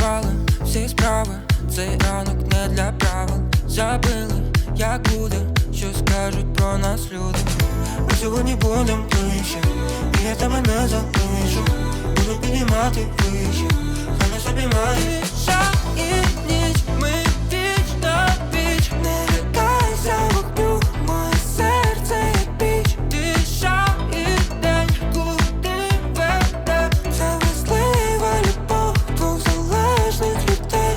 Зірвали всі справи, цей ранок не для правил. Забили, як буде, що скажуть про нас люди. Ми сьогодні будем ближче, і я тебе не залишу. Буду піднімати вище, хай нас обіймає. Тиша і ніч, ми віч на віч. Не лякайся вогню, моє серце як піч. Тиша і день, куди веде. Це вразлива любов двох залежних людей.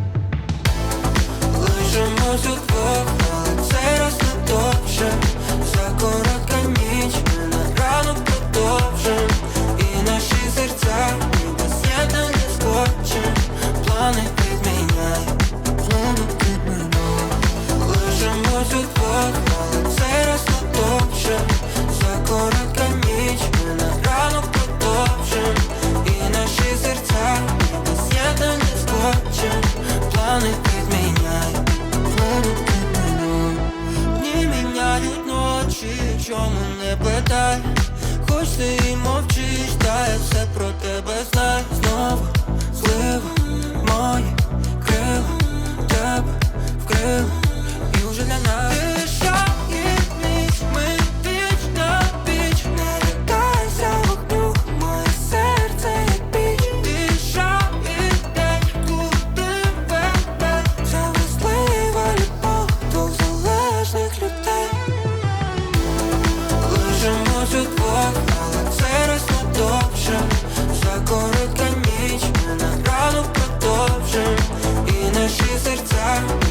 Лишимось удвох, але цей раз не довше. За коротка ніч, ми на ранок продовжим. І наші серця ніби з'єднані скотчем. Плани підміняй, плани підміняй. Лишимось удвох, але цей раз не довше. За коротка ніч, ми на ранок продовжим. І наші серця ніби з'єднані скотчем. Плани підміняй, плани підміняй. Дні міняють ночі, чому не питай. Хоч ти і мовчиш, та я все про тебе знаю. Знову злива, мої крила тебе вкрили, і вже для нас тиша і ніч, ми віч на віч. Не лякайся вогню, моє серце як піч. Тиша і день, куди веде. Це вразлива любов двох залежних людей. Лишимось удвох, але цей раз не довше. За коротка ніч, ми на ранок продовжим. І наші серця